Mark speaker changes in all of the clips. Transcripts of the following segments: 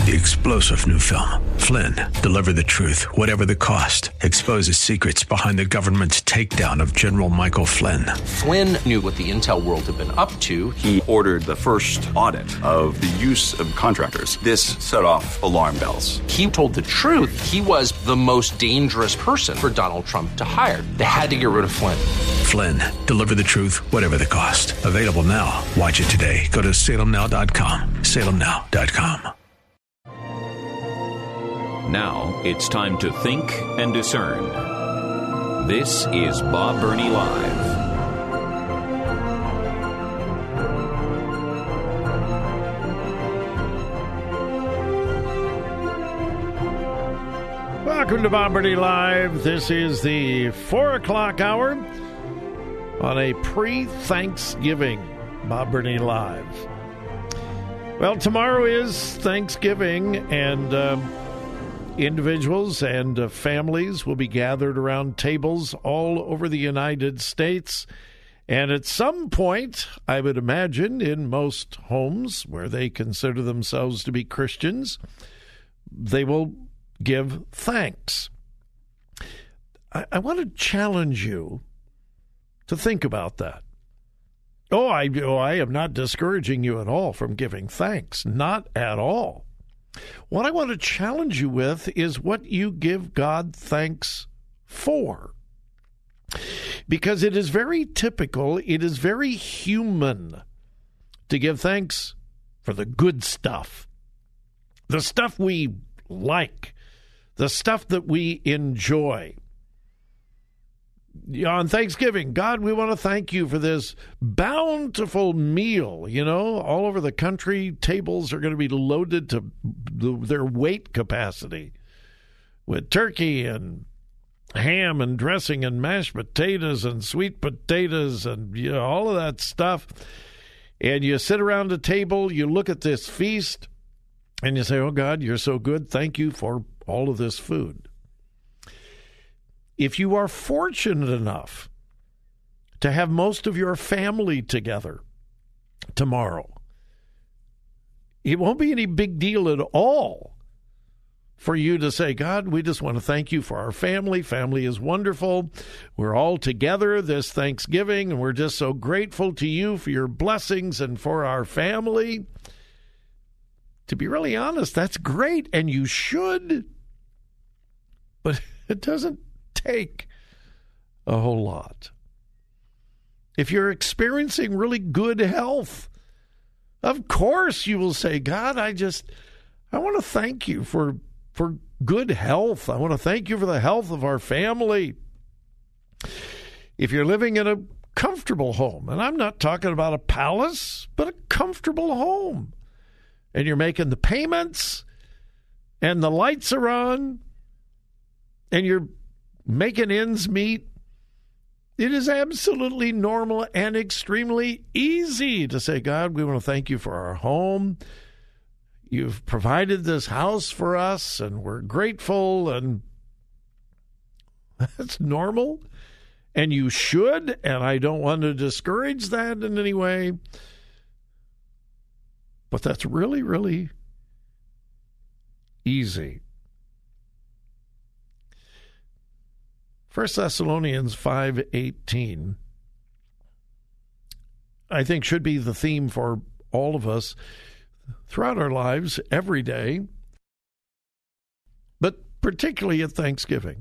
Speaker 1: The explosive new film, Flynn, deliver the truth, whatever the cost, exposes secrets behind the government's takedown of General Michael Flynn.
Speaker 2: Flynn knew what the intel world had been up to.
Speaker 3: He ordered the first audit of the use of contractors. This set off alarm bells.
Speaker 2: He told the truth. He was the most dangerous person for Donald Trump to hire. They had to get rid of Flynn.
Speaker 1: Flynn, deliver the truth, whatever the cost. Available now. Watch it today. Go to salemnow.com. salemnow.com.
Speaker 4: Now it's time to think and discern. This is Bob Burney Live.
Speaker 5: Welcome to Bob Burney Live. This is the 4 o'clock hour on a pre-Thanksgiving Bob Burney Live. Well, tomorrow is Thanksgiving, and individuals and families will be gathered around tables all over the United States. And at some point, I would imagine, in most homes where they consider themselves to be Christians, they will give thanks. I want to challenge you to think about that. I am not discouraging you at all from giving thanks. Not at all. What I want to challenge you with is what you give God thanks for. Because it is very typical, it is very human to give thanks for the good stuff. The stuff we like. The stuff that we enjoy. On Thanksgiving, God, we want to thank you for this bountiful meal. You know, all over the country, tables are going to be loaded to their weight capacity with turkey and ham and dressing and mashed potatoes and sweet potatoes and all of that stuff. And you sit around the table, you look at this feast, and you say, oh, God, you're so good. Thank you for all of this food. If you are fortunate enough to have most of your family together tomorrow, it won't be any big deal at all for you to say, God, we just want to thank you for our family. Family is wonderful. We're all together this Thanksgiving, and we're just so grateful to you for your blessings and for our family. To be really honest, that's great, and you should, but it doesn't take a whole lot. If you're experiencing really good health, of course you will say, God, I want to thank you for good health. I want to thank you for the health of our family. If you're living in a comfortable home, and I'm not talking about a palace, but a comfortable home, and you're making the payments, and the lights are on, and you're making ends meet, it is absolutely normal and extremely easy to say, God, we want to thank you for our home. You've provided this house for us, and we're grateful, and that's normal, and you should, and I don't want to discourage that in any way, but that's really, really easy. 1 Thessalonians 5:18, I think, should be the theme for all of us throughout our lives, every day, but particularly at Thanksgiving.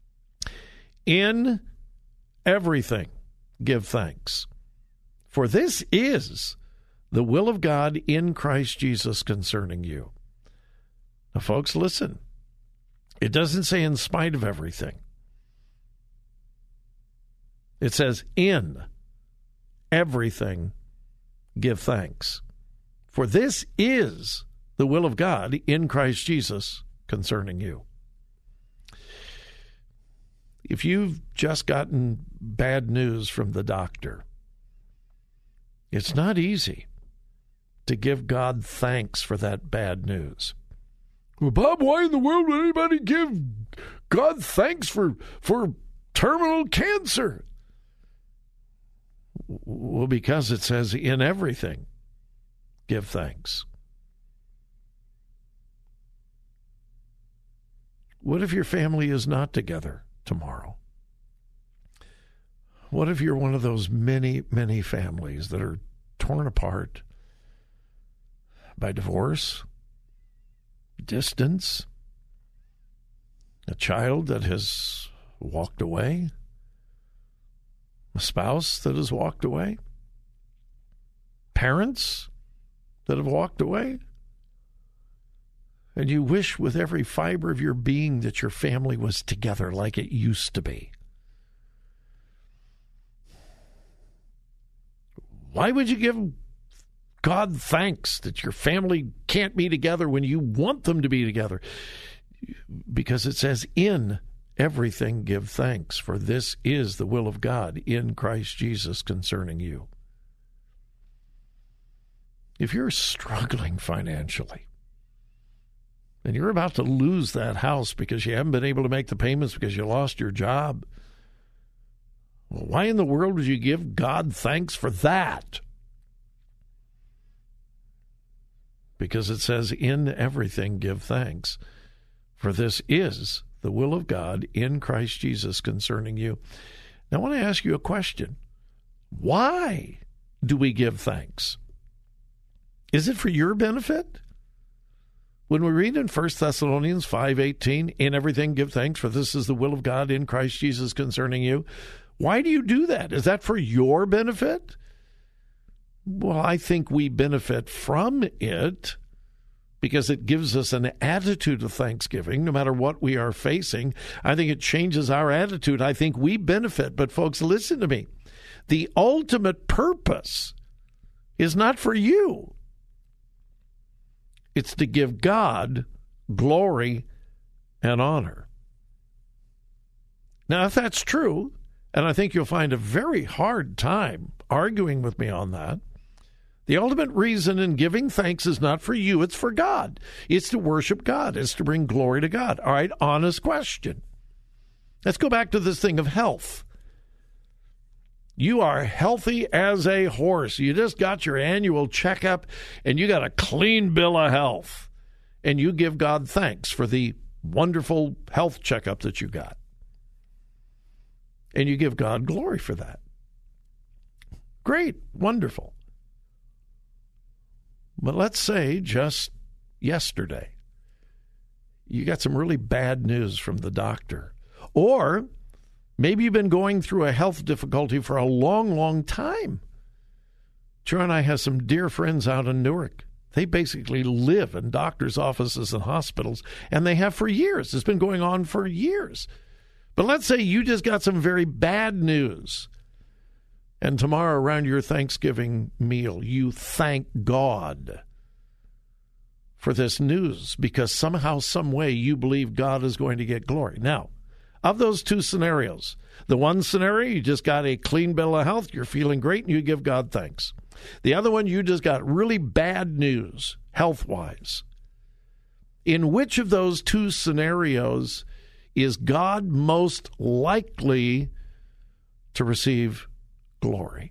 Speaker 5: In everything, give thanks, for this is the will of God in Christ Jesus concerning you. Now, folks, listen. It doesn't say in spite of everything. It says, in everything, give thanks. For this is the will of God in Christ Jesus concerning you. If you've just gotten bad news from the doctor, it's not easy to give God thanks for that bad news. Well, Bob, why in the world would anybody give God thanks for terminal cancer? Well, because it says in everything, give thanks. What if your family is not together tomorrow? What if you're one of those many, many families that are torn apart by divorce, distance, a child that has walked away, a spouse that has walked away, parents that have walked away, and you wish with every fiber of your being that your family was together like it used to be? Why would you give God thanks that your family can't be together when you want them to be together? Because it says, in everything give thanks, for this is the will of God in Christ Jesus concerning you. If you're struggling financially and you're about to lose that house because you haven't been able to make the payments because you lost your job, well, why in the world would you give God thanks for that? Because it says, in everything give thanks, for this is the will of God in Christ Jesus concerning you. Now, I want to ask you a question. Why do we give thanks? Is it for your benefit? When we read in 1 Thessalonians 5:18, in everything give thanks, for this is the will of God in Christ Jesus concerning you, why do you do that? Is that for your benefit? Well, I think we benefit from it because it gives us an attitude of thanksgiving no matter what we are facing. I think it changes our attitude. I think we benefit. But folks, listen to me. The ultimate purpose is not for you. It's to give God glory and honor. Now, if that's true, and I think you'll find a very hard time arguing with me on that, the ultimate reason in giving thanks is not for you, it's for God. It's to worship God. It's to bring glory to God. All right, honest question. Let's go back to this thing of health. You are healthy as a horse. You just got your annual checkup, and you got a clean bill of health. And you give God thanks for the wonderful health checkup that you got. And you give God glory for that. Great, wonderful. But let's say just yesterday, you got some really bad news from the doctor. Or maybe you've been going through a health difficulty for a long, long time. Joe and I have some dear friends out in Newark. They basically live in doctors' offices and hospitals, and they have for years. It's been going on for years. But let's say you just got some very bad news, and tomorrow around your Thanksgiving meal, you thank God for this news because somehow, some way, you believe God is going to get glory. Now, of those two scenarios, the one scenario, you just got a clean bill of health, you're feeling great, and you give God thanks. The other one, you just got really bad news, health-wise. In which of those two scenarios is God most likely to receive glory?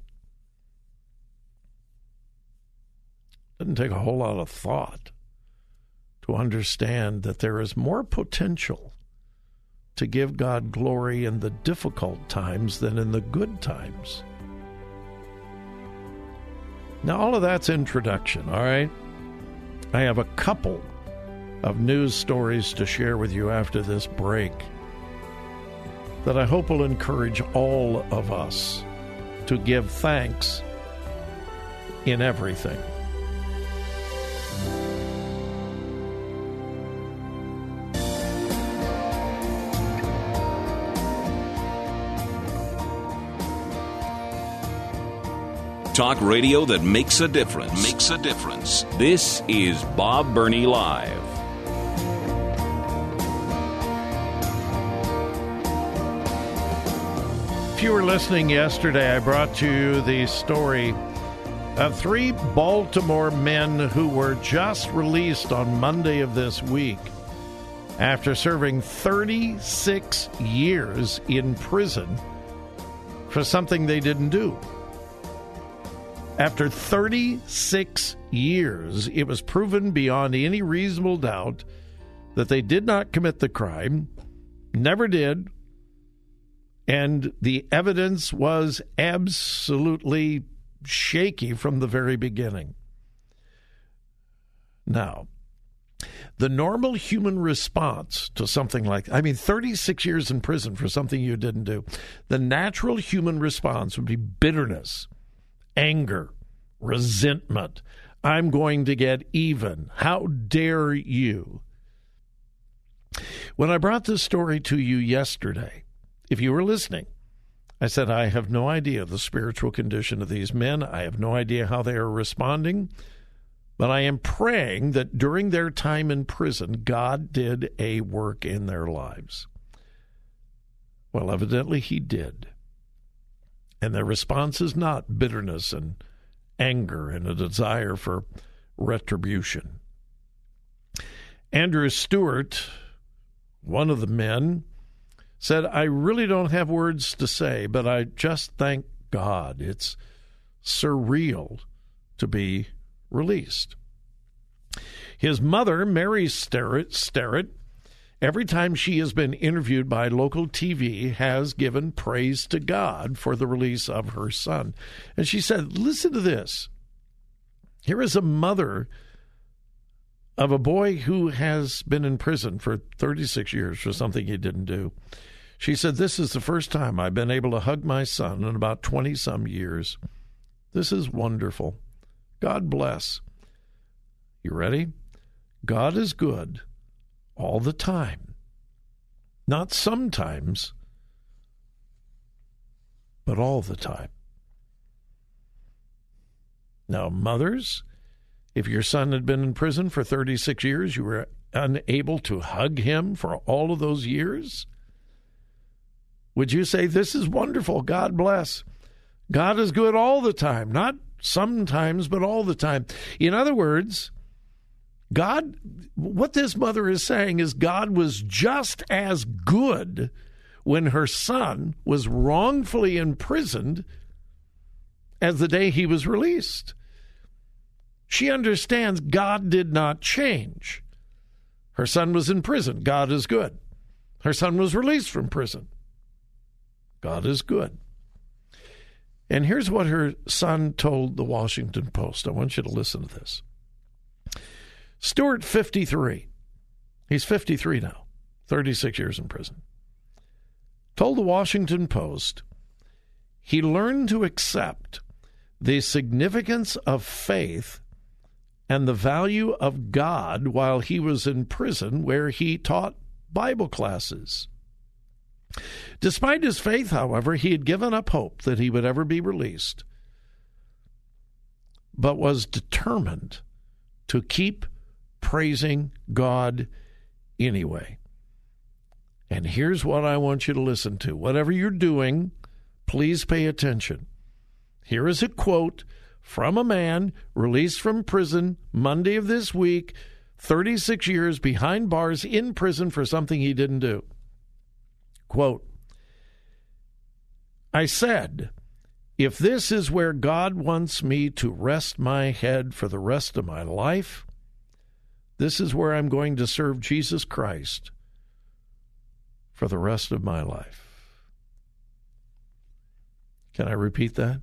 Speaker 5: Doesn't take a whole lot of thought to understand that there is more potential to give God glory in the difficult times than in the good times. Now, all of that's introduction, all right? I have a couple of news stories to share with you after this break that I hope will encourage all of us to give thanks in everything.
Speaker 4: Talk radio that makes a difference. This is Bob Burney Live.
Speaker 5: If you were listening yesterday, I brought you the story of 3 Baltimore men who were just released on Monday of this week after serving 36 years in prison for something they didn't do. After 36 years, it was proven beyond any reasonable doubt that they did not commit the crime, never did, and the evidence was absolutely shaky from the very beginning. Now, the normal human response to something like, 36 years in prison for something you didn't do, the natural human response would be bitterness, anger, resentment. I'm going to get even. How dare you? When I brought this story to you yesterday, if you were listening, I said, I have no idea the spiritual condition of these men. I have no idea how they are responding. But I am praying that during their time in prison, God did a work in their lives. Well, evidently he did. And their response is not bitterness and anger and a desire for retribution. Andrew Stewart, one of the men, said, I really don't have words to say, but I just thank God. It's surreal to be released. His mother, Mary Sterrett, every time she has been interviewed by local TV, has given praise to God for the release of her son. And she said, listen to this. Here is a mother of a boy who has been in prison for 36 years for something he didn't do. She said, this is the first time I've been able to hug my son in about 20-some years. This is wonderful. God bless. You ready? God is good all the time. Not sometimes, but all the time. Now, mothers, if your son had been in prison for 36 years, you were unable to hug him for all of those years, would you say, this is wonderful, God bless? God is good all the time, not sometimes, but all the time. In other words, God, what this mother is saying is God was just as good when her son was wrongfully imprisoned as the day he was released. She understands God did not change. Her son was in prison. God is good. Her son was released from prison. God is good. And here's what her son told the Washington Post. I want you to listen to this. Stewart, 53. He's 53 now, 36 years in prison. Told the Washington Post he learned to accept the significance of faith and the value of God while he was in prison, where he taught Bible classes. Despite his faith, however, he had given up hope that he would ever be released, but was determined to keep praising God anyway. And here's what I want you to listen to. Whatever you're doing, please pay attention. Here is a quote from a man released from prison Monday of this week, 36 years behind bars in prison for something he didn't do. Quote, I said, if this is where God wants me to rest my head for the rest of my life, this is where I'm going to serve Jesus Christ for the rest of my life. Can I repeat that?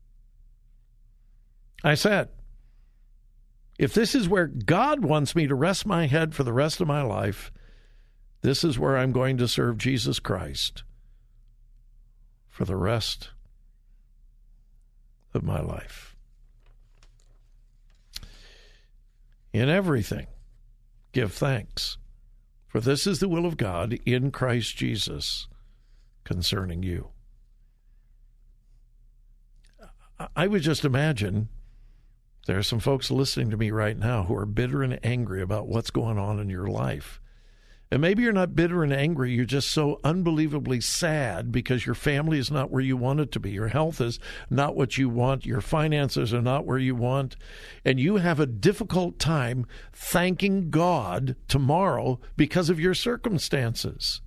Speaker 5: I said, if this is where God wants me to rest my head for the rest of my life, this is where I'm going to serve Jesus Christ for the rest of my life. In everything, give thanks, for this is the will of God in Christ Jesus concerning you. I would just imagine there are some folks listening to me right now who are bitter and angry about what's going on in your life. And maybe you're not bitter and angry, you're just so unbelievably sad because your family is not where you want it to be. Your health is not what you want. Your finances are not where you want. And you have a difficult time thanking God tomorrow because of your circumstances.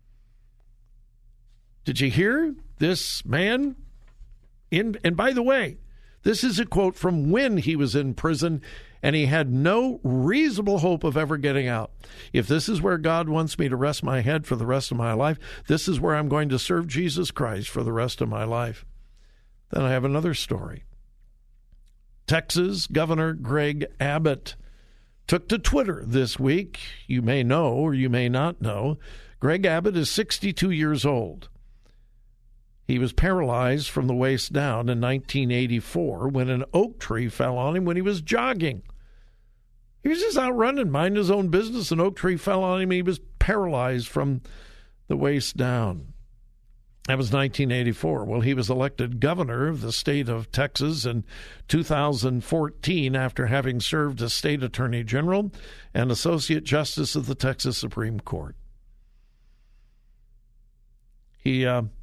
Speaker 5: Did you hear this man? And by the way, this is a quote from when he was in prison, and he had no reasonable hope of ever getting out. If this is where God wants me to rest my head for the rest of my life, this is where I'm going to serve Jesus Christ for the rest of my life. Then I have another story. Texas Governor Greg Abbott took to Twitter this week. You may know or you may not know, Greg Abbott is 62 years old. He was paralyzed from the waist down in 1984 when an oak tree fell on him when he was jogging. He was just out running, minding his own business. An oak tree fell on him and he was paralyzed from the waist down. That was 1984. Well, he was elected governor of the state of Texas in 2014 after having served as state attorney general and associate justice of the Texas Supreme Court. He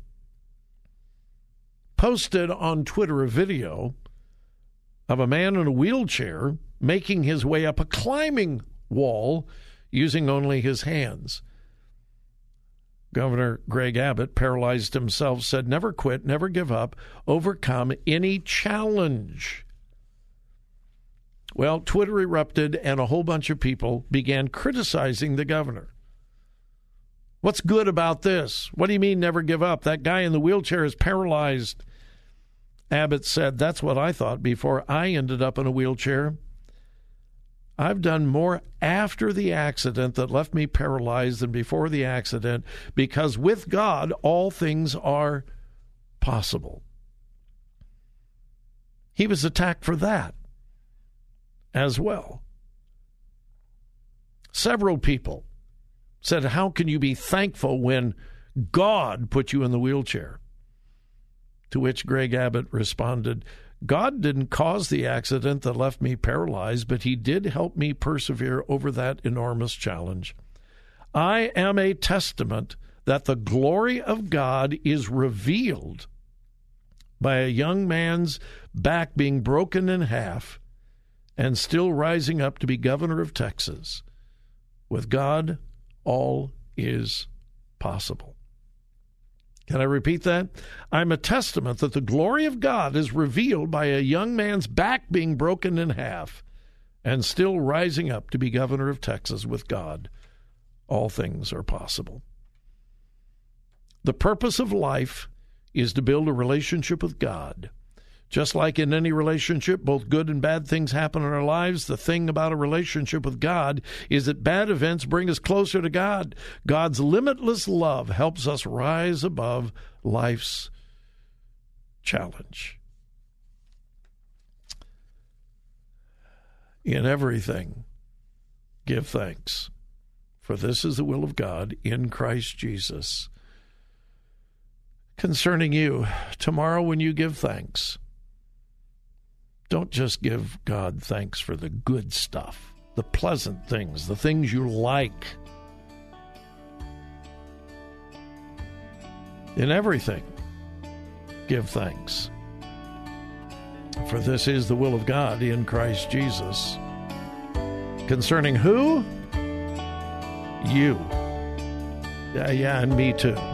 Speaker 5: posted on Twitter a video of a man in a wheelchair making his way up a climbing wall using only his hands. Governor Greg Abbott, paralyzed himself, said, "Never quit, never give up, overcome any challenge." Well, Twitter erupted and a whole bunch of people began criticizing the governor. What's good about this? What do you mean never give up? That guy in the wheelchair is paralyzed. Abbott said, "That's what I thought before I ended up in a wheelchair. I've done more after the accident that left me paralyzed than before the accident, because with God, all things are possible." He was attacked for that as well. Several people said, "How can you be thankful when God put you in the wheelchair?" To which Greg Abbott responded, "God didn't cause the accident that left me paralyzed, but he did help me persevere over that enormous challenge. I am a testament that the glory of God is revealed by a young man's back being broken in half and still rising up to be governor of Texas. With God, all is possible." Can I repeat that? I'm a testament that the glory of God is revealed by a young man's back being broken in half and still rising up to be governor of Texas. With God, all things are possible. The purpose of life is to build a relationship with God. Just like in any relationship, both good and bad things happen in our lives. The thing about a relationship with God is that bad events bring us closer to God. God's limitless love helps us rise above life's challenge. In everything, give thanks, for this is the will of God in Christ Jesus concerning you. Tomorrow when you give thanks, don't just give God thanks for the good stuff, the pleasant things, the things you like. In everything, give thanks. For this is the will of God in Christ Jesus. Concerning who? You. Yeah, and me too.